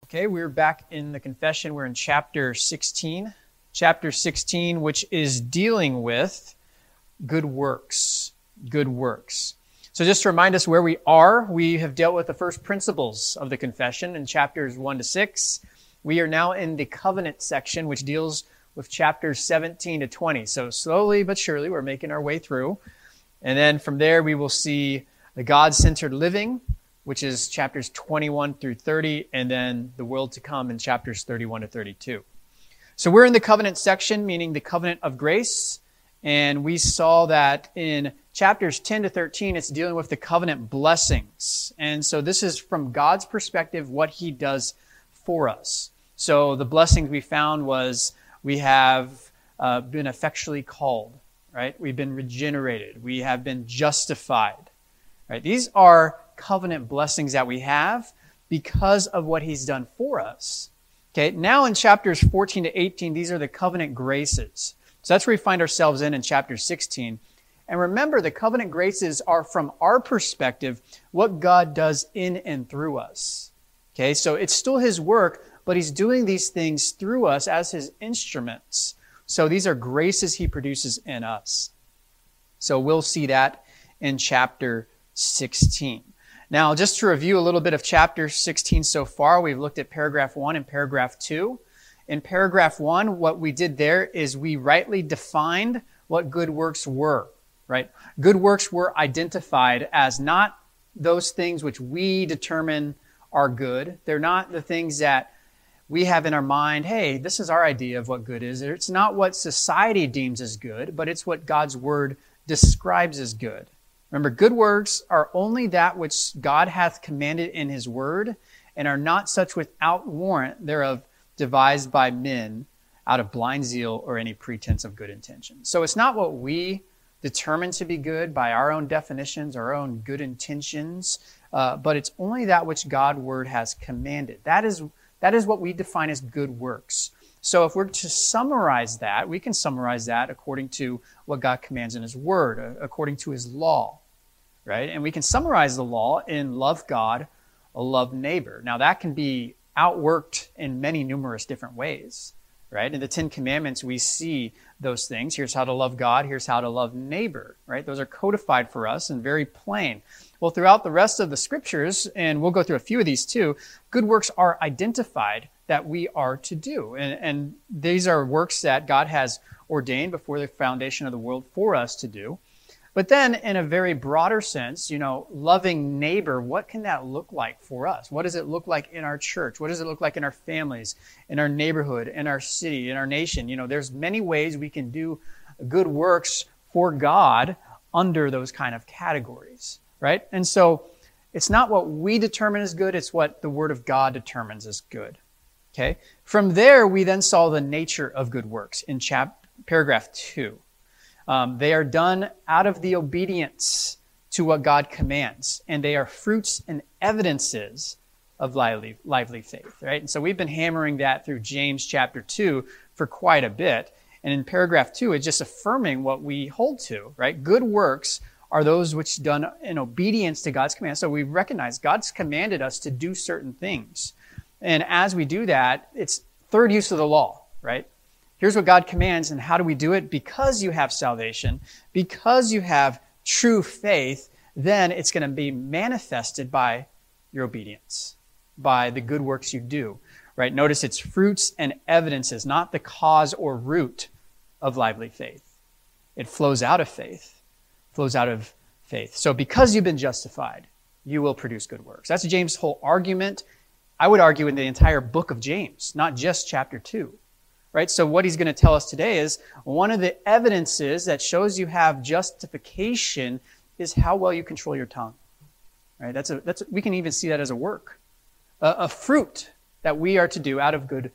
Okay, we're back in the confession. We're in chapter 16. Chapter 16, which is dealing with good works. Good works. So just to remind us where we are, we have dealt with the first principles of the confession in chapters 1 to 6. We are now in the covenant section, which deals with chapters 17 to 20. So slowly but surely, we're making our way through. And then from there, we will see the God-centered living, which is chapters 21 through 30, and then the world to come in chapters 31 to 32. So we're in the covenant section, meaning the covenant of grace, and we saw that in chapters 10 to 13, it's dealing with the covenant blessings. And so this is from God's perspective, what he does for us. So the blessings we found was we have been effectually called, right? We've been regenerated. We have been justified, right? These are covenant blessings that we have because of what he's done for us. Okay, now in chapters 14 to 18, these are the covenant graces. So that's where we find ourselves in chapter 16. And remember, the covenant graces are from our perspective, what God does in and through us. Okay, so it's still his work, but he's doing these things through us as his instruments. So these are graces he produces in us. So we'll see that in chapter 16. Now, just to review a little bit of chapter 16 so far, we've looked at paragraph 1 and paragraph 2. In paragraph 1, what we did there is we rightly defined what good works were, right? Good works were identified as not those things which we determine are good. They're not the things that we have in our mind, hey, this is our idea of what good is. It's not what society deems as good, but it's what God's word describes as good. Remember, good works are only that which God hath commanded in his word, and are not such without warrant thereof devised by men out of blind zeal or any pretense of good intention. So it's not what we determine to be good by our own definitions, our own good intentions, but it's only that which God's word has commanded. That is what we define as good works. So if we're to summarize that, we can summarize that according to what God commands in his word, according to his law, right? And we can summarize the law in love God, love neighbor. Now that can be outworked in many numerous different ways, right? In the 10 Commandments, we see those things. Here's how to love God. Here's how to love neighbor, right? Those are codified for us and very plain. Well, throughout the rest of the scriptures, and we'll go through a few of these too, good works are identified that we are to do. And these are works that God has ordained before the foundation of the world for us to do. But then in a very broader sense, loving neighbor, what can that look like for us? What does it look like in our church? What does it look like in our families, in our neighborhood, in our city, in our nation? There's many ways we can do good works for God under those kind of categories, right? And so it's not what we determine as good, it's what the Word of God determines as good. Okay. From there, we then saw the nature of good works in paragraph 2. They are done out of the obedience to what God commands, and they are fruits and evidences of lively faith, right? And so we've been hammering that through James chapter 2 for quite a bit. And in paragraph 2, it's just affirming what we hold to, right? Good works are those which done in obedience to God's command. So we recognize God's commanded us to do certain things. And as we do that, it's third use of the law, right? Here's what God commands, and how do we do it? Because you have salvation, because you have true faith, then it's going to be manifested by your obedience, by the good works you do, right? Notice it's fruits and evidences, not the cause or root of lively faith. It flows out of faith, So because you've been justified, you will produce good works. That's James' whole argument. I would argue in the entire book of James, not just chapter 2, right? So what he's going to tell us today is one of the evidences that shows you have justification is how well you control your tongue, right? We can even see that as a work, a fruit that we are to do out of good,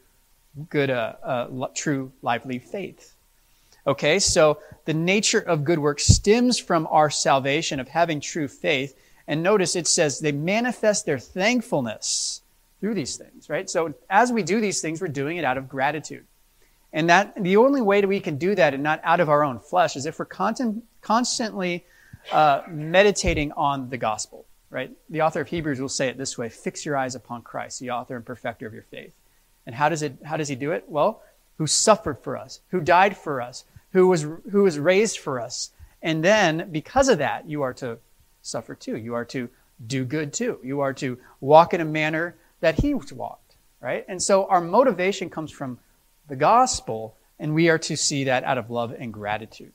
true, lively faith. Okay, so the nature of good works stems from our salvation of having true faith. And notice it says they manifest their thankfulness through these things, right? So as we do these things, we're doing it out of gratitude. And that the only way that we can do that and not out of our own flesh is if we're constantly meditating on the gospel, right? The author of Hebrews will say it this way: fix your eyes upon Christ, the author and perfecter of your faith. And how does he do it? Well, who suffered for us, who died for us, who was raised for us. And then because of that, you are to suffer too. You are to do good too. You are to walk in a manner that he walked, right? And so our motivation comes from the gospel, and we are to see that out of love and gratitude,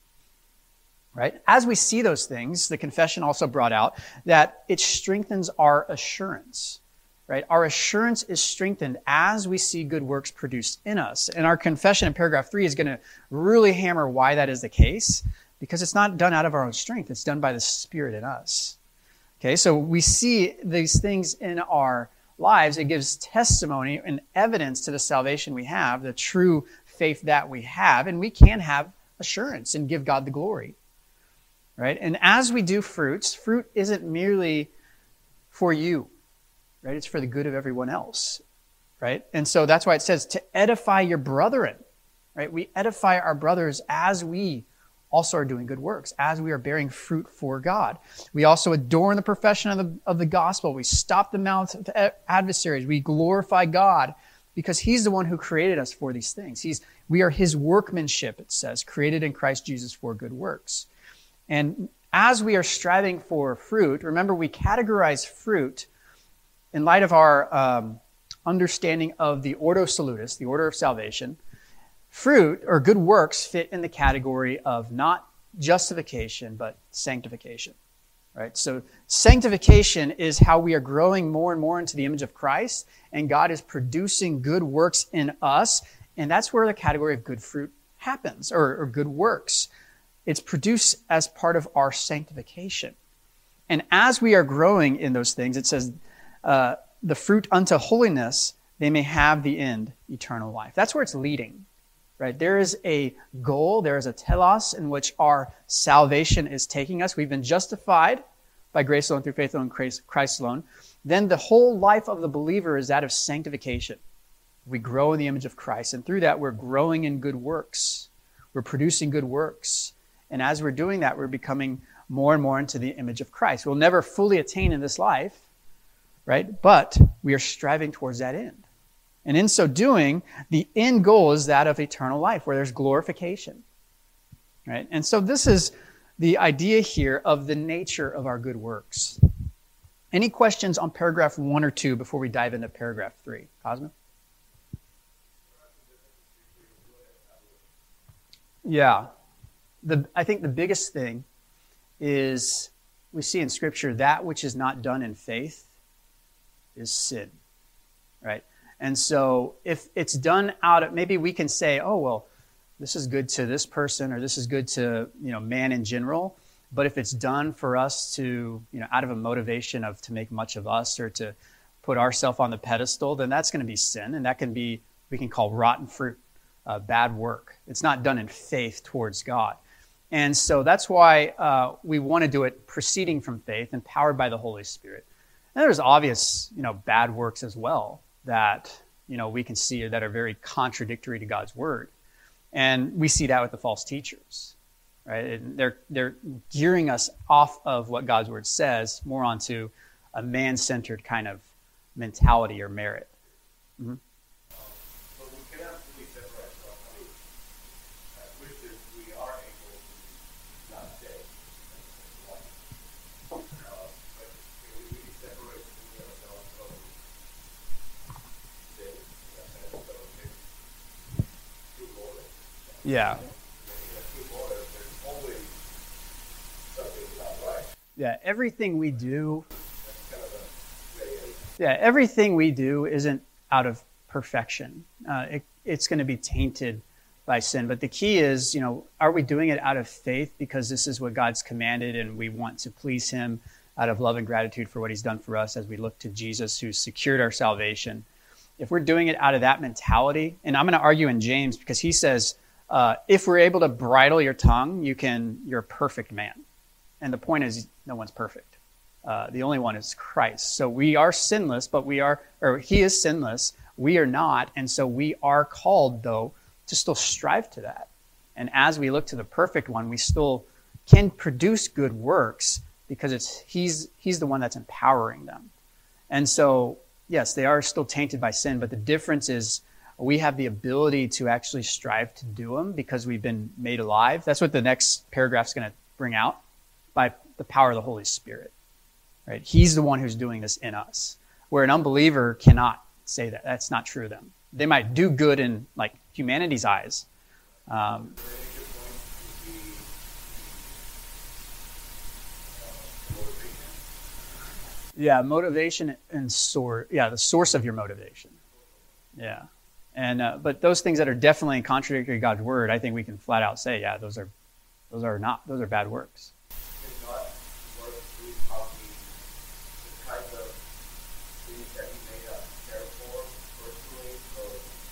right? As we see those things, the confession also brought out that it strengthens our assurance, right? Our assurance is strengthened as we see good works produced in us. And our confession in paragraph 3 is going to really hammer why that is the case, because it's not done out of our own strength. It's done by the Spirit in us. Okay, so we see these things in our lives. It gives testimony and evidence to the salvation we have, the true faith that we have, and we can have assurance and give God the glory, right? And as we do fruit isn't merely for you, right? It's for the good of everyone else, right? And so that's why it says to edify your brethren, right? We edify our brothers as we also are doing good works, as we are bearing fruit for God. We also adorn the profession of the gospel. We stop the mouths of adversaries. We glorify God because he's the one who created us for these things. We are his workmanship, it says, created in Christ Jesus for good works. And as we are striving for fruit, remember we categorize fruit in light of our understanding of the Ordo Salutis, the order of salvation. Fruit or good works fit in the category of not justification, but sanctification, right? So sanctification is how we are growing more and more into the image of Christ, and God is producing good works in us, and that's where the category of good fruit happens, or good works. It's produced as part of our sanctification. And as we are growing in those things, it says, the fruit unto holiness, they may have the end, eternal life. That's where it's leading. Right? There is a goal, there is a telos in which our salvation is taking us. We've been justified by grace alone, through faith alone, Christ alone. Then the whole life of the believer is that of sanctification. We grow in the image of Christ, and through that we're growing in good works. We're producing good works. And as we're doing that, we're becoming more and more into the image of Christ. We'll never fully attain in this life, right? But we are striving towards that end. And in so doing, the end goal is that of eternal life, where there's glorification, right? And so this is the idea here of the nature of our good works. Any questions on paragraph 1 or 2 before we dive into paragraph 3? Cosmo? Yeah. I think the biggest thing is we see in Scripture that which is not done in faith is sin, right? And so if it's done out of, maybe we can say, oh, well, this is good to this person or this is good to, man in general. But if it's done for us to, out of a motivation to make much of us or to put ourselves on the pedestal, then that's going to be sin. And that can be, we can call rotten fruit, bad work. It's not done in faith towards God. And so that's why we want to do it proceeding from faith, empowered by the Holy Spirit. And there's obvious, bad works as well that, we can see that are very contradictory to God's word. And we see that with the false teachers, right? And they're gearing us off of what God's word says, more onto a man-centered kind of mentality or merit. Mm-hmm. But we cannot fully separate ourselves. I mean, as Christians, we are able to not say. But we really separate ourselves from sin, true motive. Yeah. True motive, there's always something not right. Yeah, everything we do. That's kind of a gray area. Yeah, everything we do isn't out of perfection. It's going to be tainted by sin. But the key is, are we doing it out of faith because this is what God's commanded and we want to please him out of love and gratitude for what he's done for us as we look to Jesus who's secured our salvation? If we're doing it out of that mentality, and I'm going to argue in James because he says, if we're able to bridle your tongue, you're a perfect man. And the point is, no one's perfect. The only one is Christ. So we are sinless, but he is sinless. We are not. And so we are called, though, to still strive to that. And as we look to the perfect one, we still can produce good works because he's the one that's empowering them. And so, yes, they are still tainted by sin, but the difference is we have the ability to actually strive to do them because we've been made alive. That's what the next paragraph's going to bring out, by the power of the Holy Spirit. Right? He's the one who's doing this in us, where an unbeliever cannot say that. That's not true of them. They might do good in like humanity's eyes. Yeah, motivation and source. Yeah, the source of your motivation. Yeah, and but those things that are definitely contradictory to God's word, I think we can flat out say, yeah, those are bad works. Did not work through probably the kind of things that he may not care for personally. So,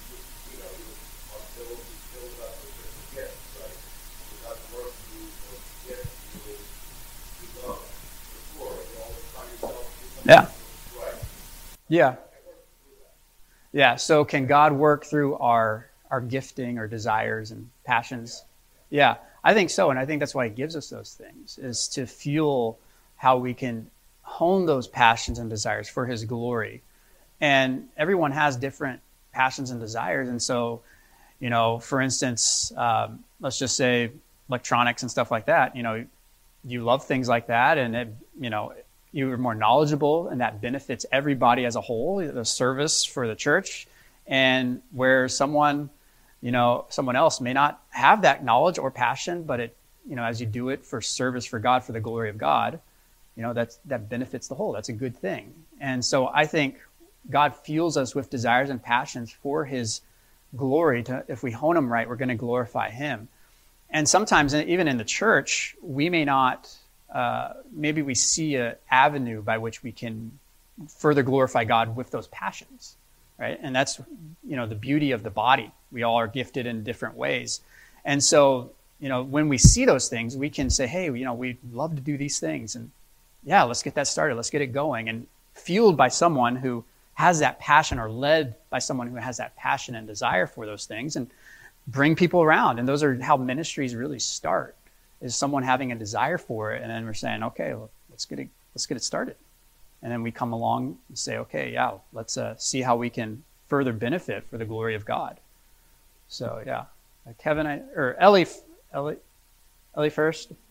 until he fills up with certain gifts, right? He doesn't work through those gifts you love before. You always find yourself doing something right. Yeah. Yeah. So can God work through our gifting or desires and passions? Yeah. I think so, and I think that's why he gives us those things, is to fuel how we can hone those passions and desires for his glory. And everyone has different passions and desires, and so, for instance, let's just say electronics and stuff like that, you love things like that, and you're more knowledgeable, and that benefits everybody as a whole, the service for the church, and where someone else may not have that knowledge or passion, but it, as you do it for service for God, for the glory of God, that benefits the whole. That's a good thing. And so I think God fuels us with desires and passions for his glory. If we hone them right, we're going to glorify him. And sometimes, even in the church, we may not, maybe we see an avenue by which we can further glorify God with those passions. Right? And that's, the beauty of the body. We all are gifted in different ways. And so, when we see those things, we can say, hey, we'd love to do these things. And yeah, let's get that started. Let's get it going. And fueled by someone who has that passion, or led by someone who has that passion and desire for those things, and bring people around. And those are how ministries really start, is someone having a desire for it. And then we're saying, okay, well, let's get it started. And then we come along and say, okay, yeah, let's see how we can further benefit for the glory of God. So, yeah. Kevin, or Ellie first.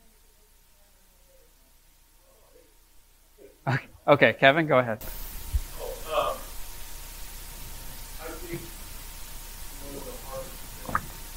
Okay, Kevin, go ahead. I think one of the hardest things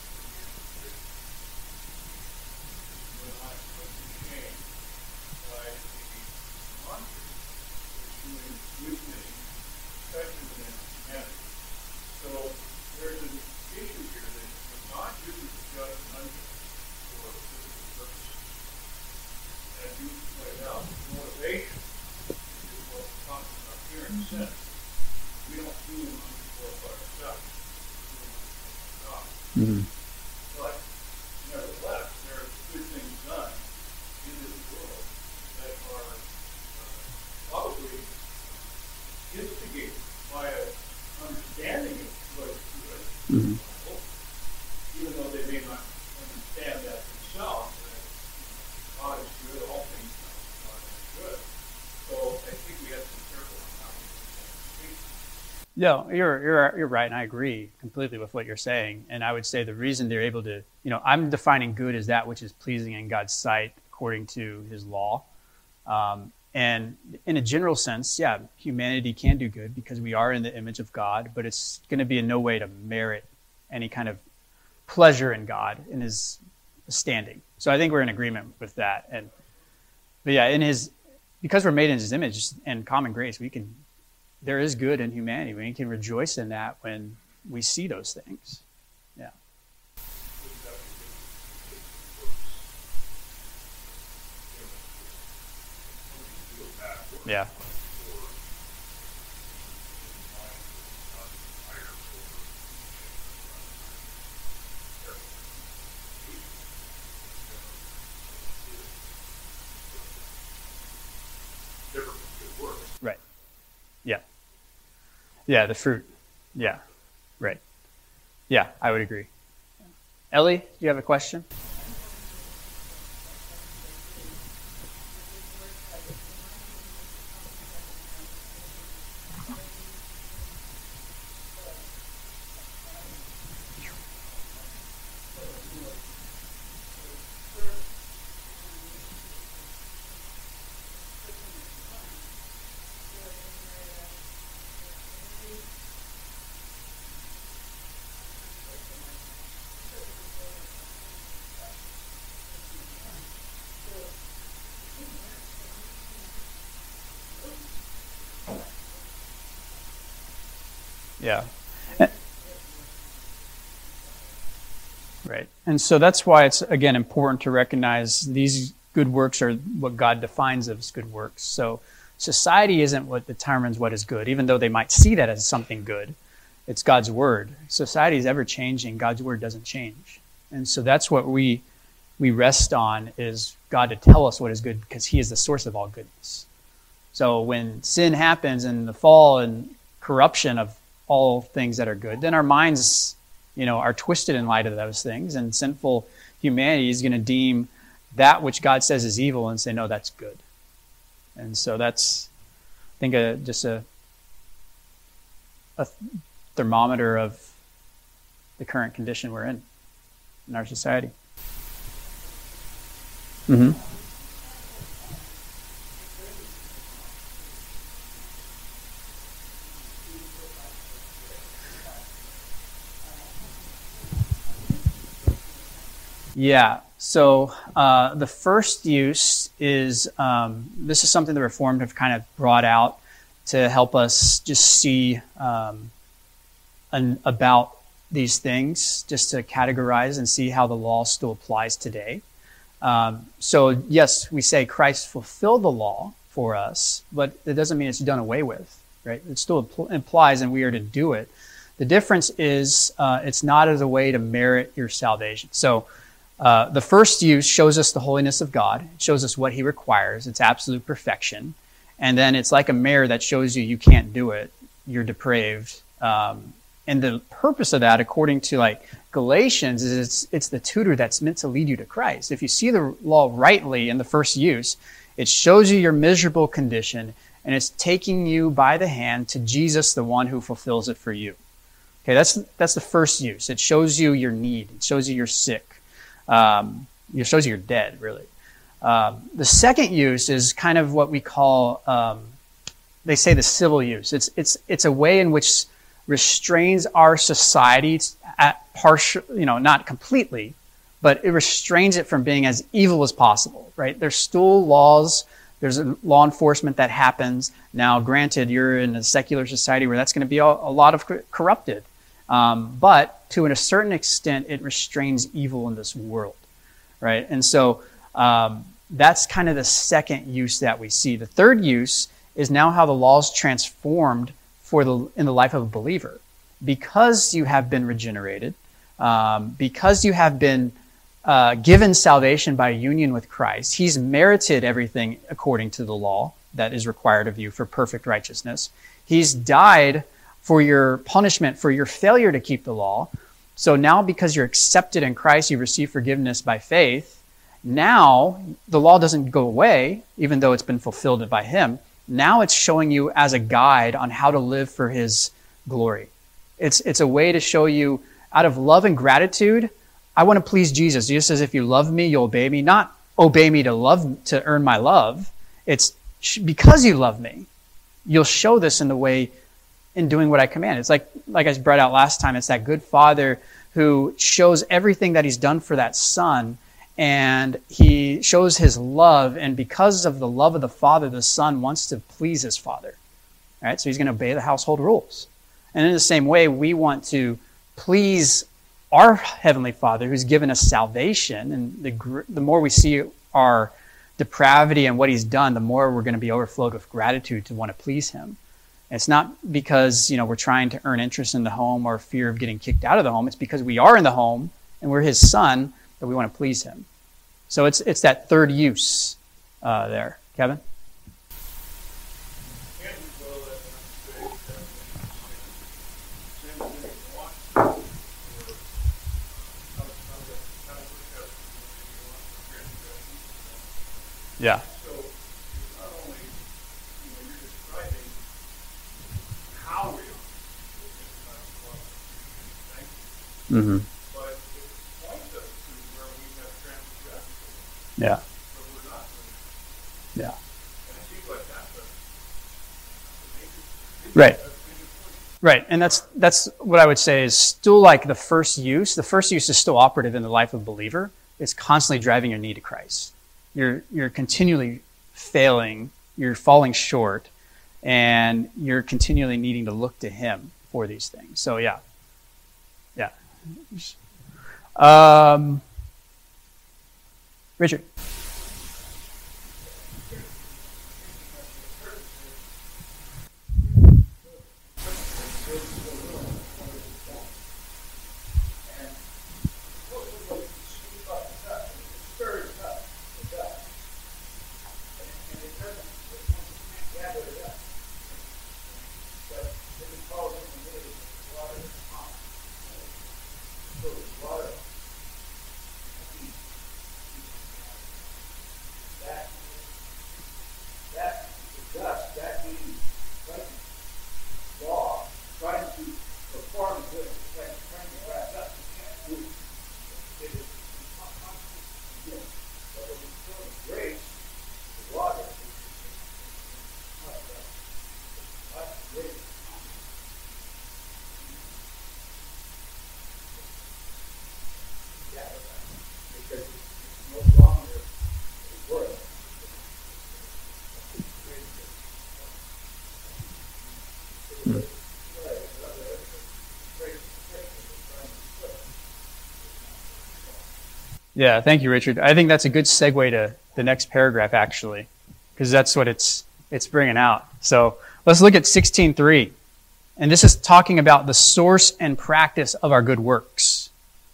when I became by the monster doing with me, especially within humanity. So there's an issue here that God uses just an unjust for a physical purpose. As you pointed out, motivation is what we're talking about here in a sense. We don't do them for ourselves. We do them for God. Mm-hmm. But nevertheless, there are good things done in this world that are probably instigated by an understanding of what is good. Mm-hmm. Even though they may not understand that themselves, that God is good, all things God is good. So I think we have to be careful on how we speak. Yeah, you're right, and I agree completely with what you're saying. And I would say the reason they're able to, I'm defining good as that which is pleasing in God's sight according to his law. And in a general sense, yeah, humanity can do good because we are in the image of God, but it's going to be in no way to merit any kind of pleasure in God, in his standing. So I think we're in agreement with that. But yeah, because we're made in his image and common grace, there is good in humanity. We can rejoice in that when we see those things. Yeah. Yeah. Right. Yeah. Yeah, the fruit. Yeah. Right. Yeah, I would agree. Ellie, do you have a question? Yeah. Right. And so that's why it's, again, important to recognize these good works are what God defines as good works. So society isn't what determines what is good, even though they might see that as something good. It's God's word. Society is ever changing. God's word doesn't change. And so that's what we rest on, is God to tell us what is good, because he is the source of all goodness. So when sin happens and the fall and corruption of all things that are good, then our minds, are twisted in light of those things, and sinful humanity is going to deem that which God says is evil and say, no, that's good. And so that's, I think, just a thermometer of the current condition we're in our society. Mm-hmm. Yeah. So the first use is, this is something the Reformed have kind of brought out to help us just see about these things, just to categorize and see how the law still applies today. So yes, we say Christ fulfilled the law for us, but it doesn't mean it's done away with, right? It still implies, and we are to do it. The difference is it's not as a way to merit your salvation. So the first use shows us the holiness of God. It shows us what he requires. It's absolute perfection. And then it's like a mirror that shows you can't do it. You're depraved. And the purpose of that, according to Galatians, is it's the tutor that's meant to lead you to Christ. If you see the law rightly in the first use, it shows you your miserable condition, and it's taking you by the hand to Jesus, the one who fulfills it for you. Okay, that's the first use. It shows you your need. It shows you you're sick. It shows you you're dead, really. The second use is kind of what we call, they say, the civil use. It's a way in which restrains our society at partial, not completely, but it restrains it from being as evil as possible, right? There's still laws. There's a law enforcement that happens. Now, granted, you're in a secular society where that's going to be a lot of corrupted. But to a certain extent, it restrains evil in this world, right? And so that's kind of the second use that we see. The third use is now how the law is transformed in the life of a believer. Because you have been regenerated, because you have been given salvation by union with Christ, he's merited everything according to the law that is required of you for perfect righteousness. He's died for your punishment, for your failure to keep the law. So now, because you're accepted in Christ, you receive forgiveness by faith. Now, the law doesn't go away, even though it's been fulfilled by him. Now it's showing you as a guide on how to live for his glory. It's a way to show you, out of love and gratitude, I want to please Jesus. Jesus says, if you love me, you'll obey me. Not obey me to earn my love. It's because you love me. You'll show this in the way, in doing what I command. It's like I brought out last time, it's that good father who shows everything that he's done for that son, and he shows his love, and because of the love of the father, the son wants to please his father. All right? So he's going to obey the household rules. And in the same way, we want to please our Heavenly Father who's given us salvation, and the more we see our depravity and what he's done, the more we're going to be overflowed with gratitude to want to please him. It's not because we're trying to earn interest in the home or fear of getting kicked out of the home. It's because we are in the home and we're his son that we want to please him. So it's that third use there. Kevin? Yeah. So it's not only, you're describing how we are, Mm-hmm. but it points us to where we have transgressed. Yeah. But we're not. Yeah. And it seems like that's Right. Right. And that's what I would say is still like the first use. The first use is still operative in the life of a believer. It's constantly driving your need to Christ. You're continually failing, you're falling short, and you're continually needing to look to him for these things. So yeah. Richard. Yeah, thank you, Richard. I think that's a good segue to the next paragraph, actually, because that's what it's bringing out. So let's look at 16:3. And this is talking about the source and practice of our good works.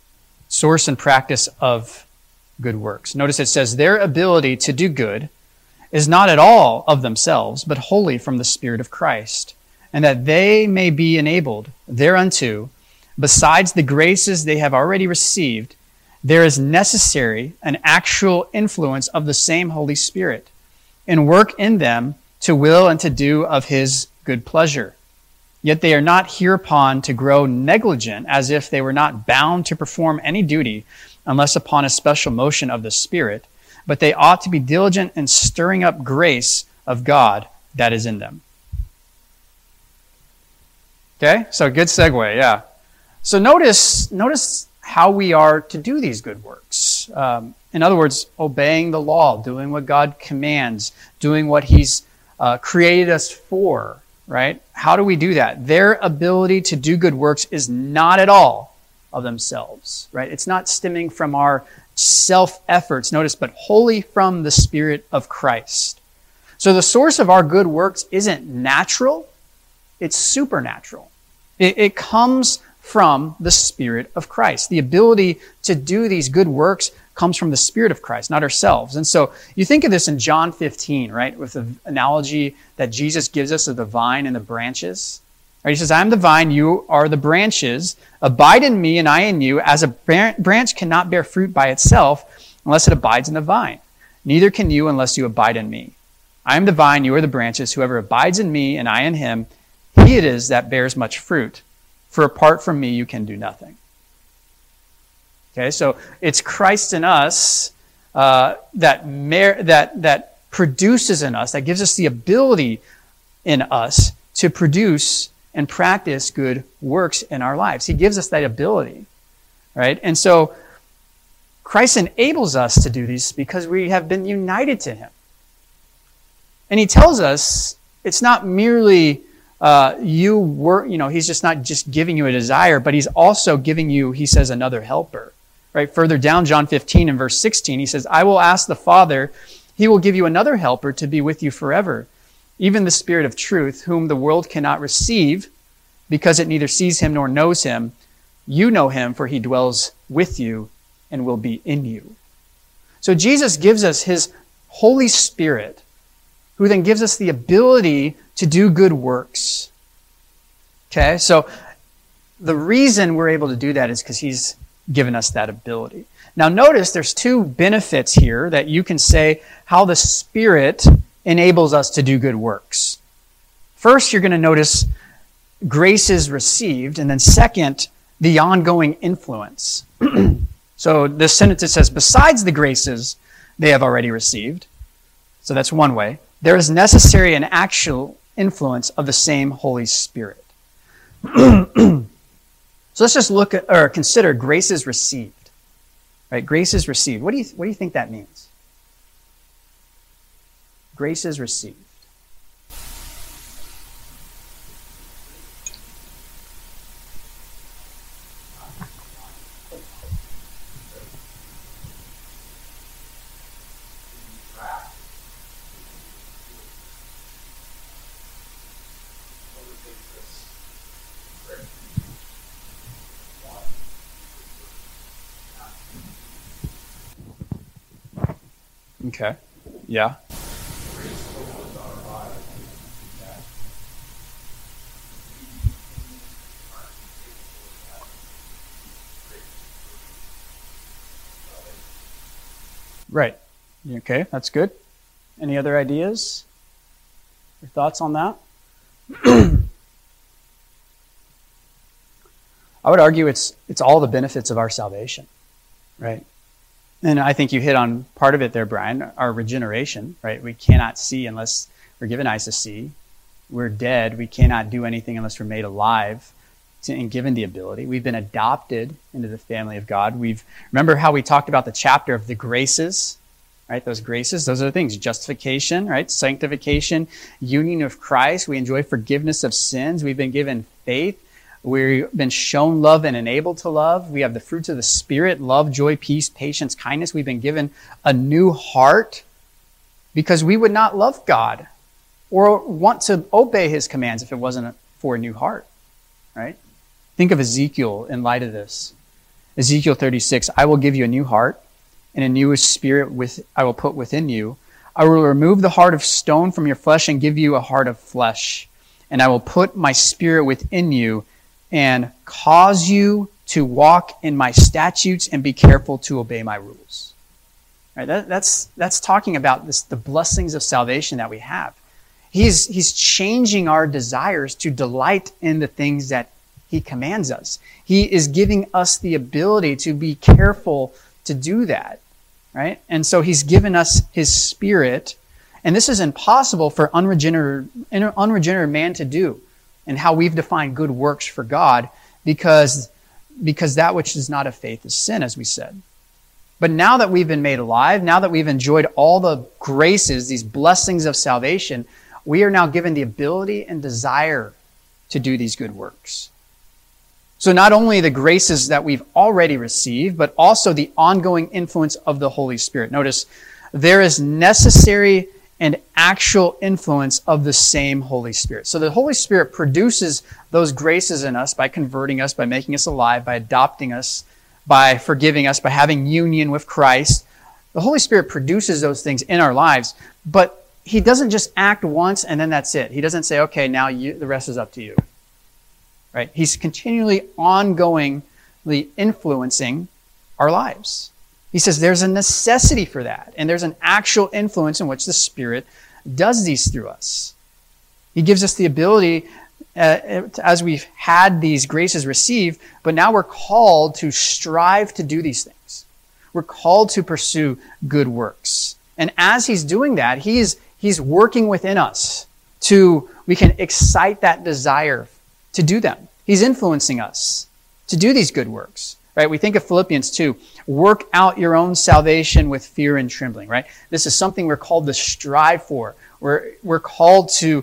Source and practice of good works. Notice it says, their ability to do good is not at all of themselves, but wholly from the Spirit of Christ, and that they may be enabled thereunto, besides the graces they have already received, there is necessary an actual influence of the same Holy Spirit, and work in them to will and to do of his good pleasure. Yet they are not hereupon to grow negligent, as if they were not bound to perform any duty, unless upon a special motion of the Spirit, but they ought to be diligent in stirring up grace of God that is in them. Okay, so good segue, yeah. So notice how we are to do these good works. In other words, obeying the law, doing what God commands, doing what he's created us for, right? How do we do that? Their ability to do good works is not at all of themselves, right? It's not stemming from our self-efforts, notice, but wholly from the Spirit of Christ. So the source of our good works isn't natural, it's supernatural. It comes from the Spirit of Christ. The ability to do these good works comes from the Spirit of Christ, not ourselves. And so you think of this in John 15, right? With the analogy that Jesus gives us of the vine and the branches. Right? He says, I am the vine, you are the branches. Abide in me and I in you, as a branch cannot bear fruit by itself unless it abides in the vine. Neither can you unless you abide in me. I am the vine, you are the branches. Whoever abides in me and I in him, he it is that bears much fruit. For apart from me, you can do nothing. Okay, so it's Christ in us that produces in us, that gives us the ability in us to produce and practice good works in our lives. He gives us that ability, right? And so Christ enables us to do these because we have been united to him. And he tells us it's not merely he's just not just giving you a desire, but he's also giving you, he says, another helper. Right? Further down, John 15 and verse 16, he says, I will ask the Father, he will give you another helper to be with you forever, even the Spirit of truth, whom the world cannot receive, because it neither sees him nor knows him. You know him, for he dwells with you and will be in you. So Jesus gives us his Holy Spirit, who then gives us the ability to do good works. Okay, so the reason we're able to do that is because he's given us that ability. Now notice there's two benefits here that you can say how the Spirit enables us to do good works. First, you're going to notice grace is received, and then second, the ongoing influence. So this sentence, it says, besides the graces they have already received. So that's one way. There is necessary and actual influence of the same Holy Spirit. So let's just look at or consider grace is received. Right? Grace is received. What do you think that means? Grace is received. Okay. Yeah. Right. Okay, that's good. Any other ideas or thoughts on that? I would argue it's all the benefits of our salvation, right? And I think you hit on part of it there, Brian, our regeneration, right? We cannot see unless we're given eyes to see. We're dead. We cannot do anything unless we're made alive and given the ability. We've been adopted into the family of God. Remember how we talked about the chapter of the graces, right? Those graces, those are the things. Justification, right? Sanctification, union of Christ. We enjoy forgiveness of sins. We've been given faith. We've been shown love and enabled to love. We have the fruits of the Spirit, love, joy, peace, patience, kindness. We've been given a new heart because we would not love God or want to obey his commands if it wasn't for a new heart, right? Think of Ezekiel in light of this. Ezekiel 36, I will give you a new heart, and a new spirit I will put within you. I will remove the heart of stone from your flesh and give you a heart of flesh. And I will put my spirit within you and cause you to walk in my statutes and be careful to obey my rules. Right? That's talking about the blessings of salvation that we have. He's changing our desires to delight in the things that he commands us. He is giving us the ability to be careful to do that, right? And so he's given us his Spirit, and this is impossible for unregenerate man to do, and how we've defined good works for God, because that which is not of faith is sin, as we said. But now that we've been made alive, now that we've enjoyed all the graces, these blessings of salvation, we are now given the ability and desire to do these good works. So not only the graces that we've already received, but also the ongoing influence of the Holy Spirit. Notice, there is necessary and actual influence of the same Holy Spirit. So the Holy Spirit produces those graces in us by converting us, by making us alive, by adopting us, by forgiving us, by having union with Christ. The Holy Spirit produces those things in our lives, but he doesn't just act once and then that's it. He doesn't say, okay, now the rest is up to you. Right? He's continually ongoingly influencing our lives. He says there's a necessity for that, and there's an actual influence in which the Spirit does these through us. He gives us the ability, as we've had these graces received, but now we're called to strive to do these things. We're called to pursue good works. And as he's doing that, he's working within us we can excite that desire to do them. He's influencing us to do these good works, right? We think of Philippians 2, work out your own salvation with fear and trembling, right? This is something we're called to strive for. We're called to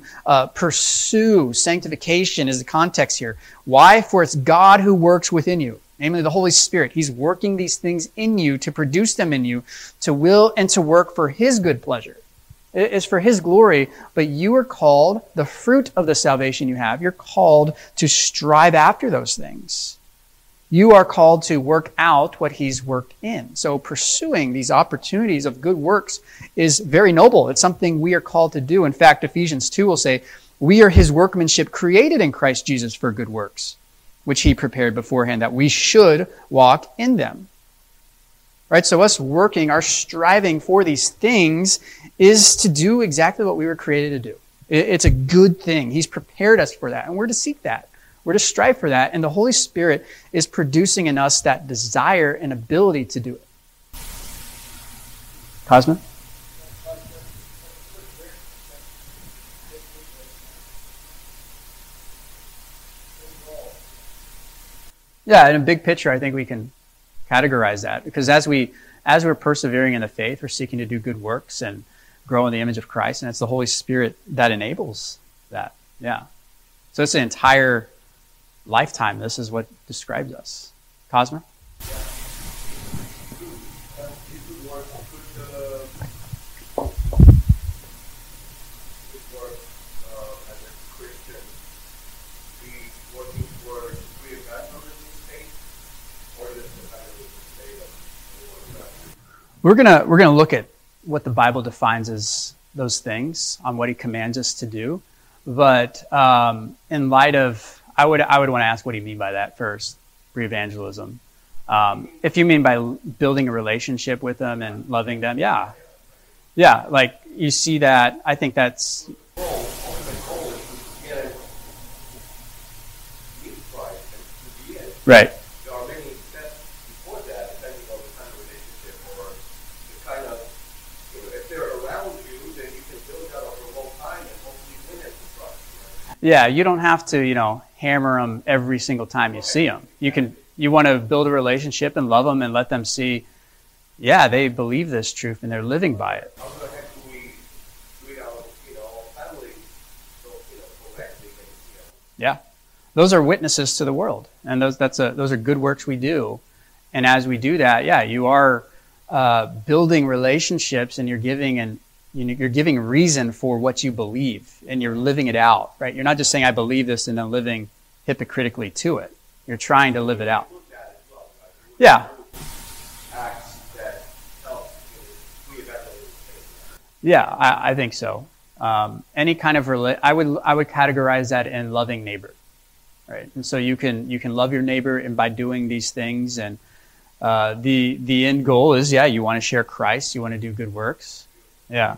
pursue sanctification is the context here. Why? For it's God who works within you, namely the Holy Spirit. He's working these things in you to produce them in you, to will and to work for his good pleasure. It is for his glory, but you are called, the fruit of the salvation you have, you're called to strive after those things. You are called to work out what he's worked in. So pursuing these opportunities of good works is very noble. It's something we are called to do. In fact, Ephesians 2 will say, we are his workmanship created in Christ Jesus for good works, which he prepared beforehand that we should walk in them. Right? So us working, our striving for these things is to do exactly what we were created to do. It's a good thing. He's prepared us for that, and we're to seek that. We're to strive for that, and the Holy Spirit is producing in us that desire and ability to do it. Cosmo? Yeah, in a big picture, I think we can categorize that, because as we're persevering in the faith, we're seeking to do good works and grow in the image of Christ, and it's the Holy Spirit that enables that. Yeah. So it's an entire lifetime. This is what describes us. Cosmo? We're gonna look at what the Bible defines as those things, on what he commands us to do. But in light of, I would want to ask what do you mean by that first, for evangelism. If you mean by building a relationship with them and loving them, yeah, like you see that. I think that's right. There are many steps before that, depending on the kind of relationship or the kind of, if they're around you, then you can build that over a long time and hopefully win it to trust. Right? Yeah, you don't have to, hammer them every single time you see them. You want to build a relationship and love them and let them see, yeah, they believe this truth and they're living by it. How the heck do we treat our, family so, correctly? Yeah. Those are witnesses to the world, and those are good works we do. And as we do that, yeah, you are building relationships, and you're giving reason for what you believe, and you're living it out, right? You're not just saying I believe this and then living hypocritically to it. You're trying to live it out. Yeah. Acts that help re-evaluate. Yeah, I think so. Any kind of I would categorize that in loving neighbor. Right, and so you can love your neighbor, and by doing these things, and the end goal is, yeah, you want to share Christ, you want to do good works, yeah.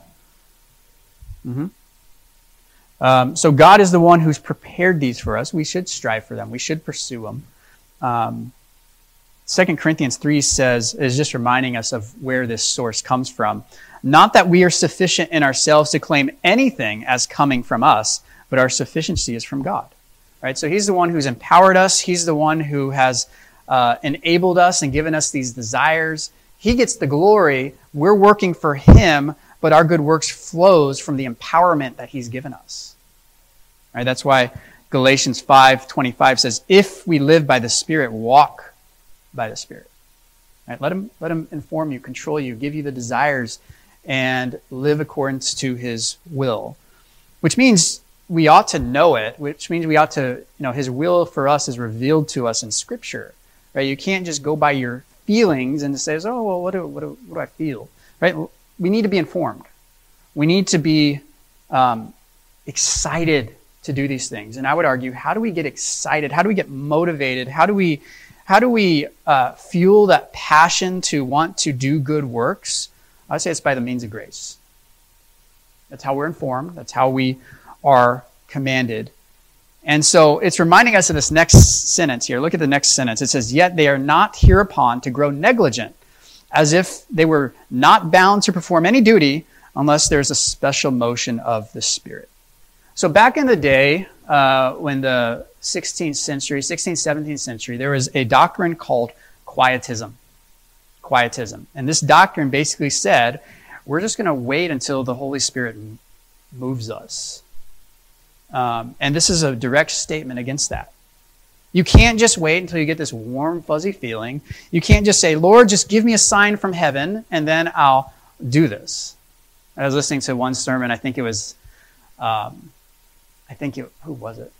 So God is the one who's prepared these for us. We should strive for them. We should pursue them. 2 Corinthians 3 is just reminding us of where this source comes from. Not that we are sufficient in ourselves to claim anything as coming from us, but our sufficiency is from God. Right? So he's the one who's empowered us. He's the one who has enabled us and given us these desires. He gets the glory. We're working for him, but our good works flows from the empowerment that he's given us. Right? That's why Galatians 5:25 says, if we live by the Spirit, walk by the Spirit. Right? Let him inform you, control you, give you the desires, and live according to his will. Which means we ought to know it, which means we ought to, his will for us is revealed to us in Scripture, right? You can't just go by your feelings and say, oh, well, what do I feel, right? We need to be informed. We need to be excited to do these things. And I would argue, how do we get excited? How do we get motivated? How do we fuel that passion to want to do good works? I say it's by the means of grace. That's how we're informed. That's how we are commanded. And so it's reminding us of this next sentence here. Look at the next sentence. It says, yet they are not hereupon to grow negligent, as if they were not bound to perform any duty unless there's a special motion of the Spirit. So back in the day, when the 16th, 17th century, there was a doctrine called quietism. And this doctrine basically said, we're just going to wait until the Holy Spirit moves us. And this is a direct statement against that. You can't just wait until you get this warm, fuzzy feeling. You can't just say, Lord, just give me a sign from heaven, and then I'll do this. I was listening to one sermon. I think it was, who was it?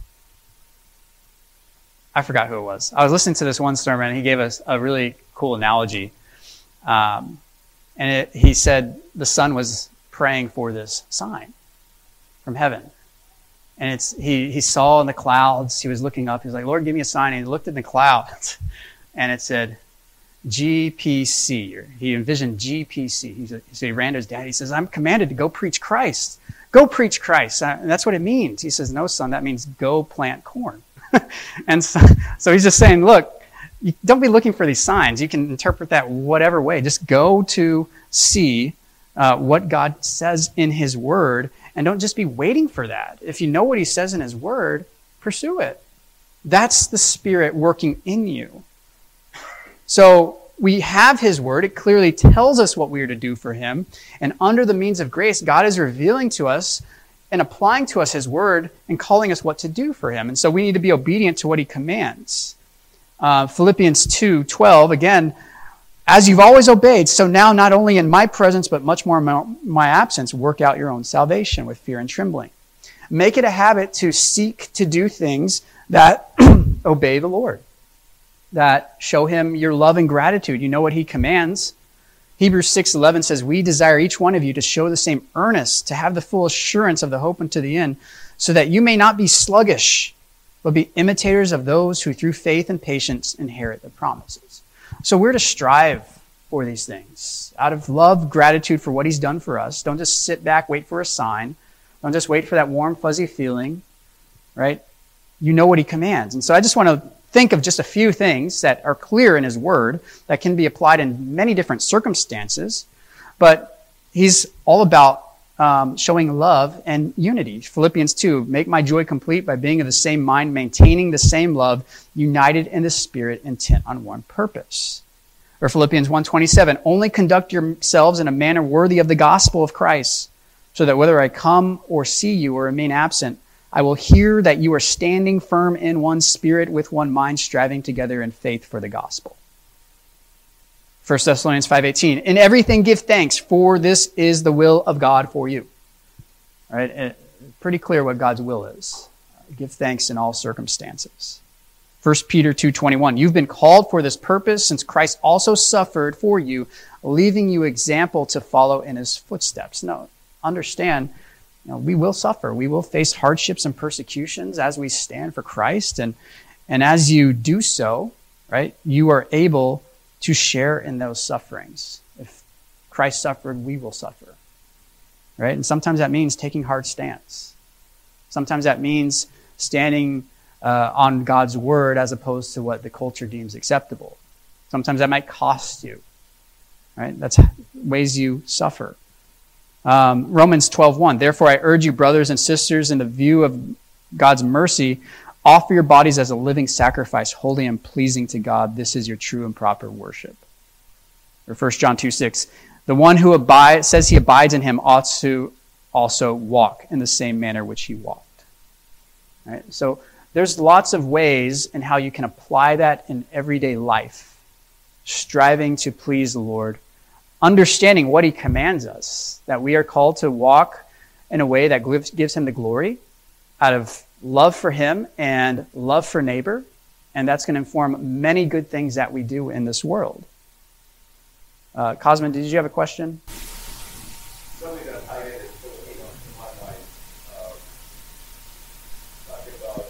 I forgot who it was. I was listening to this one sermon, and he gave us a really cool analogy. He said the son was praying for this sign from heaven. And he saw in the clouds, he was looking up, he was like, Lord, give me a sign. And he looked in the clouds, and it said GPC. Or he envisioned GPC. So he ran to his dad. He says, I'm commanded to go preach Christ. Go preach Christ. And that's what it means. He says, no, son, that means go plant corn. And so he's just saying, look, don't be looking for these signs. You can interpret that whatever way. Just go to see what God says in his word, and don't just be waiting for that. If you know what he says in his word, pursue it. That's the Spirit working in you. So we have his word. It clearly tells us what we are to do for him. And under the means of grace, God is revealing to us and applying to us his word and calling us what to do for him. And so we need to be obedient to what he commands. Philippians 2:12, again, as you've always obeyed, so now not only in my presence, but much more in my absence, work out your own salvation with fear and trembling. Make it a habit to seek to do things that obey the Lord, that show him your love and gratitude. You know what he commands. Hebrews 6:11 says, we desire each one of you to show the same earnest, to have the full assurance of the hope unto the end, so that you may not be sluggish, but be imitators of those who through faith and patience inherit the promises. So we're to strive for these things out of love, gratitude for what he's done for us. Don't just sit back, wait for a sign. Don't just wait for that warm, fuzzy feeling, right? You know what he commands. And so I just want to think of just a few things that are clear in his word that can be applied in many different circumstances. But he's all about showing love and unity. Philippians 2, make my joy complete by being of the same mind, maintaining the same love, united in the Spirit, intent on one purpose. Or Philippians 1:27, only conduct yourselves in a manner worthy of the gospel of Christ, so that whether I come or see you or remain absent, I will hear that you are standing firm in one spirit with one mind, striving together in faith for the gospel. 1 Thessalonians 5:18, in everything give thanks, for this is the will of God for you. All right, pretty clear what God's will is. Give thanks in all circumstances. 1 Peter 2:21, you've been called for this purpose, since Christ also suffered for you, leaving you example to follow in his footsteps. No, understand, we will suffer. We will face hardships and persecutions as we stand for Christ. And as you do so, right, you are able to share in those sufferings. If Christ suffered, we will suffer. Right? And sometimes that means taking hard stance. Sometimes that means standing on God's word as opposed to what the culture deems acceptable. Sometimes that might cost you. Right? That's ways you suffer. Romans 12:1, therefore I urge you, brothers and sisters, in the view of God's mercy, offer your bodies as a living sacrifice, holy and pleasing to God. This is your true and proper worship. Or 1 John 2:6, the one who says he abides in him ought to also walk in the same manner which he walked. Right? So there's lots of ways in how you can apply that in everyday life, striving to please the Lord, understanding what he commands us, that we are called to walk in a way that gives him the glory out of love for him and love for neighbor. And that's going to inform many good things that we do in this world. Cosmin, did you have a question? Something that I did is in my mind, talking about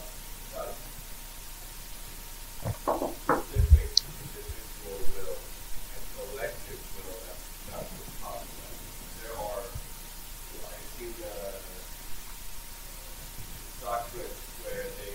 specific individual will and collective will that God was talking about. There are, I've seen doctrines where they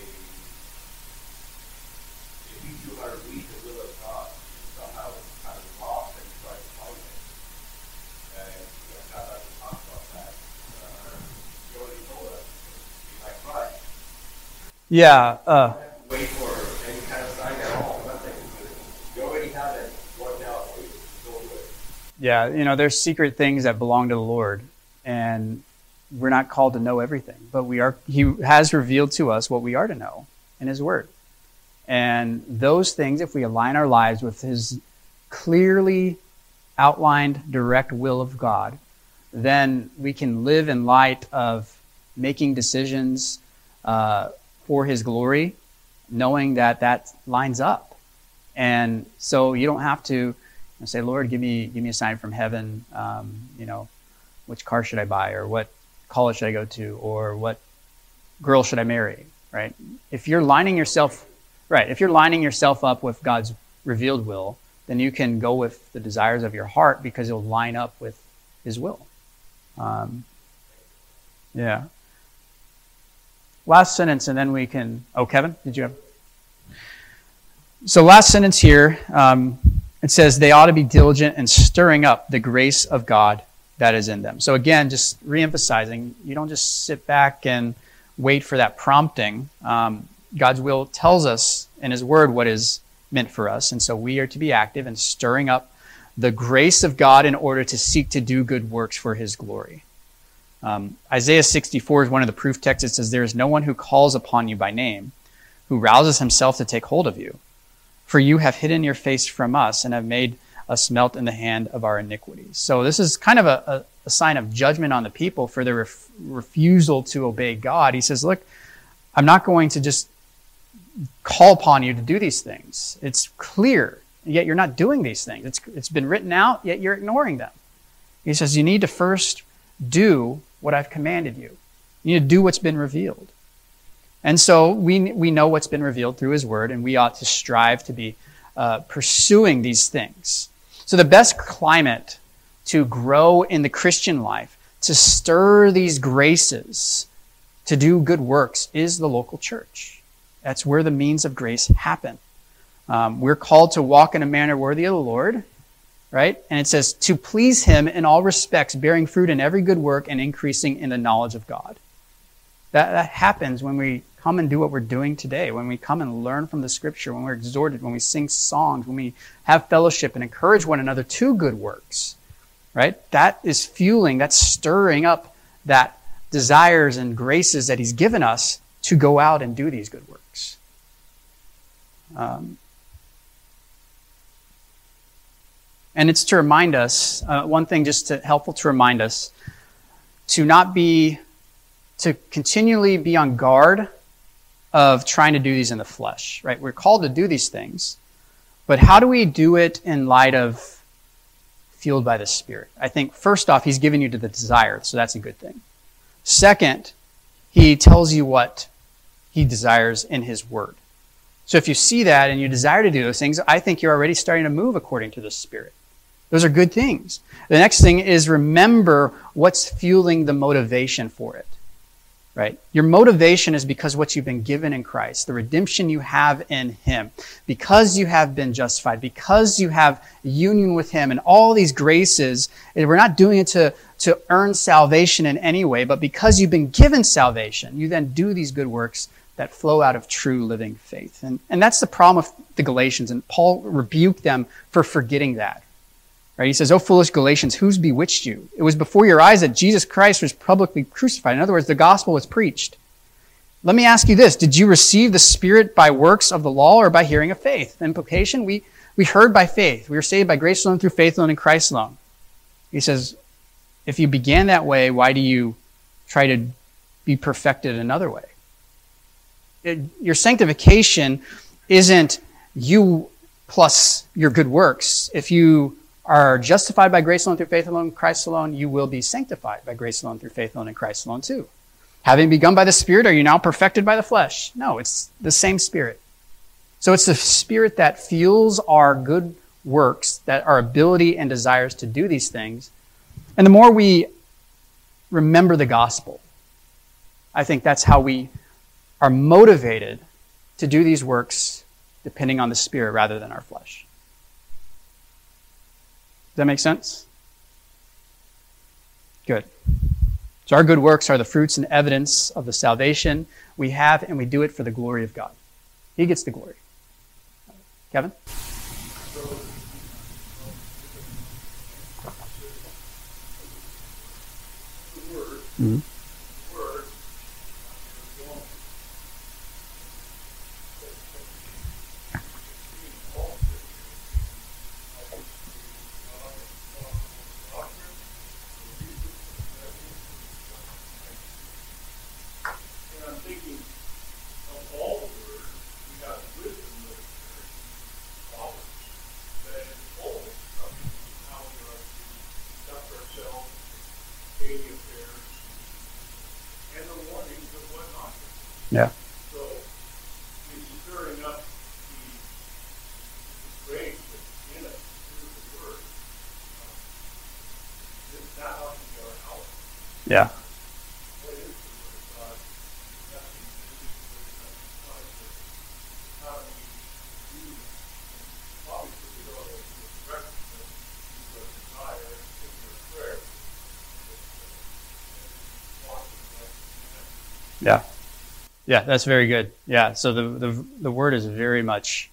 teach you how to read the will of God. Somehow it's kind of lost and you try to find it. And God doesn't talk about that. You already told us to be like Christ. Yeah. Wait for any kind of sign at all. Nothing. You already have it worked out for you. Go do it. Yeah, there's secret things that belong to the Lord, and we're not called to know everything, but he has revealed to us what we are to know in his word. And those things, if we align our lives with his clearly outlined direct will of God, then we can live in light of making decisions for his glory, knowing that lines up. And so you don't have to say, Lord, give me a sign from heaven, which car should I buy, or what college should I go to, or what girl should I marry, right? If you're lining yourself up with God's revealed will, then you can go with the desires of your heart because it'll line up with his will. Yeah. Last sentence, and then we can... Oh, Kevin, did you have... So last sentence here, it says, they ought to be diligent in stirring up the grace of God that is in them. So again, just re-emphasizing, you don't just sit back and wait for that prompting. God's will tells us in his word what is meant for us. And so we are to be active in stirring up the grace of God in order to seek to do good works for his glory. Isaiah 64 is one of the proof texts. It says, there is no one who calls upon you by name, who rouses himself to take hold of you. For you have hidden your face from us and have made us melt in the hand of our iniquities. So this is kind of a sign of judgment on the people for their refusal to obey God. He says, look, I'm not going to just call upon you to do these things. It's clear yet you're not doing these things. It's been written out, yet you're ignoring them. He says, you need to first do what I've commanded you. You need to do what's been revealed. And so we know what's been revealed through his word, and we ought to strive to be pursuing these things. So the best climate to grow in the Christian life, to stir these graces, to do good works, is the local church. That's where the means of grace happen. We're called to walk in a manner worthy of the Lord, right? And it says, to please him in all respects, bearing fruit in every good work and increasing in the knowledge of God. That happens when we come and do what we're doing today, when we come and learn from the scripture, when we're exhorted, when we sing songs, when we have fellowship and encourage one another to good works, right? That is fueling, that's stirring up that desires and graces that he's given us to go out and do these good works. And it's to remind us, one thing just helpful to remind us, to continually be on guard of trying to do these in the flesh, right? We're called to do these things, but how do we do it in light of fueled by the Spirit? I think first off, he's given you to the desire, so that's a good thing. Second, he tells you what he desires in his word. So if you see that and you desire to do those things, I think you're already starting to move according to the Spirit. Those are good things. The next thing is remember what's fueling the motivation for it. Right? Your motivation is because what you've been given in Christ, the redemption you have in him, because you have been justified, because you have union with him and all these graces. And we're not doing it to earn salvation in any way, but because you've been given salvation, you then do these good works that flow out of true living faith. And that's the problem of the Galatians, and Paul rebuked them for forgetting that. Right? He says, "O foolish Galatians, who's bewitched you? It was before your eyes that Jesus Christ was publicly crucified." In other words, the gospel was preached. Let me ask you this. Did you receive the Spirit by works of the law or by hearing of faith? The implication, we heard by faith. We were saved by grace alone, through faith alone, in Christ alone. He says, if you began that way, why do you try to be perfected another way? Your sanctification isn't you plus your good works. If you are justified by grace alone, through faith alone, in Christ alone, you will be sanctified by grace alone, through faith alone, in Christ alone too. Having begun by the Spirit, are you now perfected by the flesh? No, it's the same Spirit. So it's the Spirit that fuels our good works, that our ability and desires to do these things. And the more we remember the gospel, I think that's how we are motivated to do these works depending on the Spirit rather than our flesh. Does that make sense? Good. So our good works are the fruits and evidence of the salvation we have, and we do it for the glory of God. He gets the glory. Kevin? Mm-hmm. Yeah. So he's stirring up the grace that's in us through the word. It's not how we are out. Yeah. What is the word of God? Nothing to do with how we do it. Obviously, we know that the recognition is a desire in your prayer. Yeah. Yeah, that's very good. Yeah, so the word is very much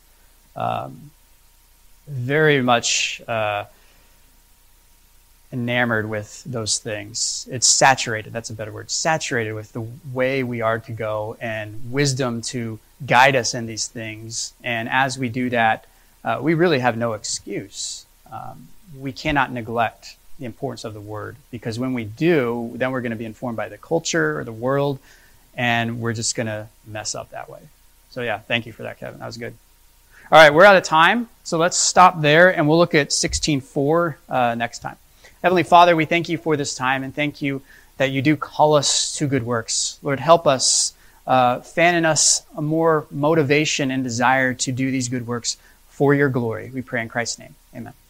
enamored with those things. It's saturated, that's a better word, saturated with the way we are to go and wisdom to guide us in these things. And as we do that, we really have no excuse. We cannot neglect the importance of the word, because when we do, then we're going to be informed by the culture or the world, and we're just going to mess up that way. So yeah, thank you for that, Kevin. That was good. All right, we're out of time. So let's stop there, and we'll look at 16:4 next time. Heavenly Father, we thank you for this time, and thank you that you do call us to good works. Lord, help us, fan in us a more motivation and desire to do these good works for your glory. We pray in Christ's name. Amen.